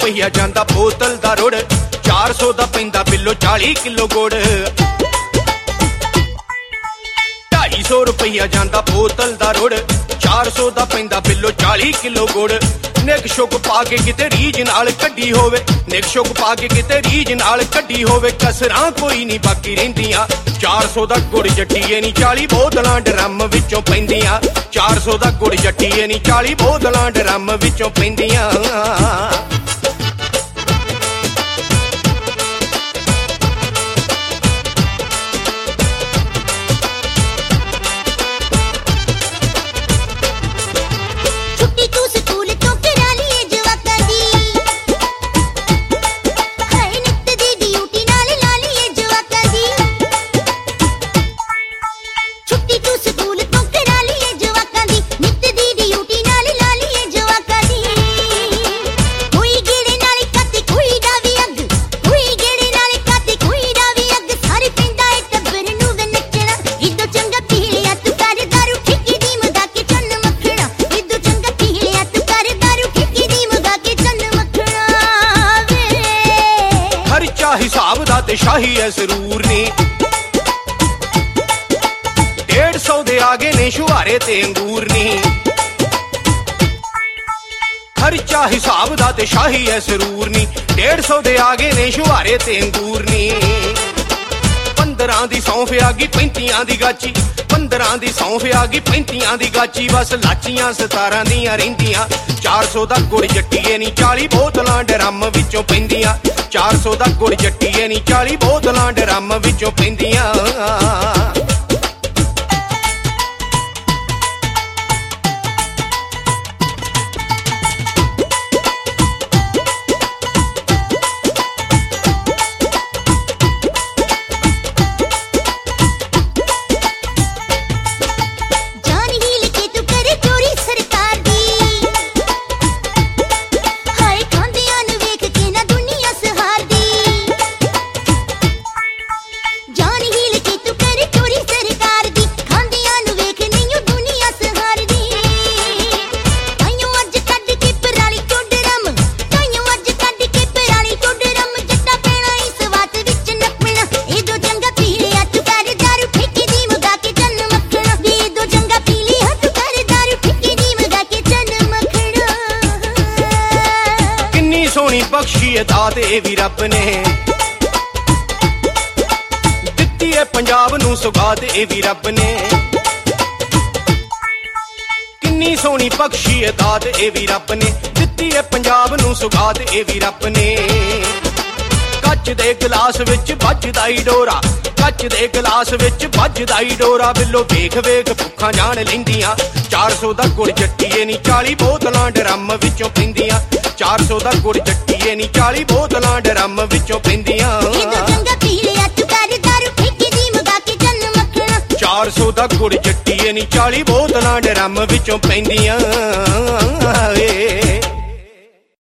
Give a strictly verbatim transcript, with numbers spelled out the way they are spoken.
ਰੁਪਈਆ ਜਾਂਦਾ ਬੋਤਲ ਦਾ ਰੁੜ, ਚਾਰ ਸੌ ਦਾ ਪੈਂਦਾ ਬਿੱਲੋ ਚਾਲੀ ਕਿਲੋ ਗੁੜ। ਢਾਈ ਸੌ ਰੁਪਈਆ ਜਾਂਦਾ ਬੋਤਲ ਦਾ ਰੁੜ, ਚਾਰ ਸੌ ਦਾ ਪੈਂਦਾ ਬਿੱਲੋ ਚਾਲੀ ਕਿਲੋ ਗੁੜ। ਨਿੱਕ ਸ਼ੁਕ ਪਾ ਕੇ ਕਿਤੇ ਰੀਝ ਨਾਲ ਕੱਢੀ ਹੋਵੇ, ਨਿੱਕ ਸ਼ੁਕ ਪਾ ਕੇ ਕਿਤੇ ਰੀਝ ਨਾਲ ਕੱਢੀ ਹੋਵੇ, ਕਸਰਾਂ ਕੋਈ ਨਹੀਂ ਬਾਕੀ ਰਹਿੰਦੀਆਂ। ਚਾਰ ਸੌ ਦਾ ਗੁੜ ਜੱਟੀਏ ਨੀ ਚਾਲੀ ਬੋਤਲਾਂ ਡਰਮ ਵਿੱਚੋਂ ਪੈਂਦੀਆਂ, ਚਾਰ ਸੌ ਦਾ ਗੁੜ ਜੱਟੀਏ ਨੀ ਚਾਲੀ ਬੋਤਲਾਂ ਡਰਮ ਵਿੱਚੋਂ ਪੈਂਦੀਆਂ। ਹਿਸਾਬ ਦਾ ਤੇ ਸ਼ਾਹੀ ਐ ਜ਼ਰੂਰ ਨੀ, ਡੇਢ ਸੌ ਦੇ ਆਗੇ ਨੇ ਸ਼ੁਹਾਰੇ ਤੇ ਅੰਗੂਰ ਨੀ। ਖਰਚਾ ਹਿਸਾਬ ਦਾ ਤੇ ਸ਼ਾਹੀ ਐ ਜ਼ਰੂਰ ਨੀ, ਡੇਢ ਸੌ ਦੇ ਆਗੇ ਨੇ ਸ਼ੁਹਾਰੇ ਤੇ ਅੰਗੂਰ ਨੀ। ਪੰਦਰਾਂ ਦੀ ਸੌਂਫ ਆ ਗਈ ਪੈਂਤੀਆਂ ਦੀ ਗਾਚੀ, ਪੰਦਰਾਂ ਦੀ ਸੌਂਫ ਆ ਗਈ ਪੈਂਤੀਆਂ ਦੀ ਗਾਚੀ, ਬਸ ਲਾਚੀਆਂ ਸਤਾਰਾਂ ਦੀਆਂ ਰਹਿੰਦੀਆਂ। ਚਾਰ ਸੌ ਦਾ ਗੁੜ ਜੱਟੀਏ ਨੀ ਚਾਲੀ ਬੋਤਲਾਂ ਡਰਮ ਵਿੱਚੋਂ ਪੈਂਦੀਆਂ, ਚਾਰ ਸੌ ਦਾ ਗੁੜ ਜੱਟੀਏ ਨੀ ਚਾਲੀ ਬੋਤਲਾਂ ਡਰਮ ਵਿੱਚੋਂ ਪੈਂਦੀਆਂ। ਸੋਹਣੀ ਬਖਸ਼ੀ ਦਾਤ ਇਹ ਵੀ ਰੱਬ ਨੇ ਦਿੱਤੀ ਏ ਪੰਜਾਬ ਨੂੰ ਸੁਗਾਤ ਇਹ ਵੀ ਰੱਬ ਨੇ। ਕਿੰਨੀ ਸੋਹਣੀ ਬਖਸ਼ੀ ਦਾਤ ਇਹ ਵੀ ਰੱਬ ਨੇ ਦਿੱਤੀ ਏ ਪੰਜਾਬ ਨੂੰ ਸੁਗਾਤ ਇਹ ਵੀ ਰੱਬ ਨੇ। ਕੱਚ ਦੇ ਗਲਾਸ ਵਿੱਚ ਵੱਜਦਾ ਈ ਡੋਰਾ, ਕੱਚ ਦੇ ਗਲਾਸ ਵਿੱਚ ਵੱਜਦਾ ਈ ਡੋਰਾ, ਬਿੱਲੋ ਵੇਖ ਵੇਖ ਭੁੱਖਾਂ ਜਾਣ ਲੈਂਦੀਆਂ। ਚਾਰ ਸੌ ਦਾ ਗੁੜ ਜੱਟੀਏ ਨੀ ਚਾਲੀ ਬੋਤਲਾਂ ਡਰਮ ਵਿੱਚੋਂ ਪੈਂਦੀਆਂ, ਚਾਰ ਸੌ ਦਾ ਗੁੜ ਜੱਟੀਏ ਨੀ ਚਾਲੀ ਬੋਤਲਾਂ ਡਰਮ ਵਿੱਚੋਂ ਪੈਂਦੀਆਂ। ਚਾਰ ਸੌ ਦਾ ਗੁੜ ਜੱਟੀਏ ਨੀ ਚਾਲੀ ਬੋਤਲਾਂ ਡਰਮ ਵਿੱਚੋਂ ਪੈਂਦੀਆਂ ਏ।